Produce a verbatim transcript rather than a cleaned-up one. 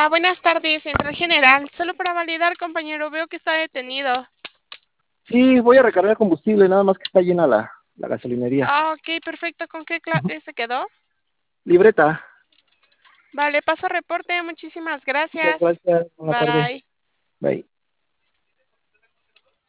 Hola, buenas tardes, Central General. Solo para validar, compañero, veo que está detenido. Sí, voy a recargar combustible, nada más que está llena la, la gasolinería. Ah, ok, perfecto. ¿Con qué cla- Ujú. eh, se quedó? Libreta. Vale, paso reporte. Muchísimas Muchas gracias. gracias. Buena tarde. Bye. Bye.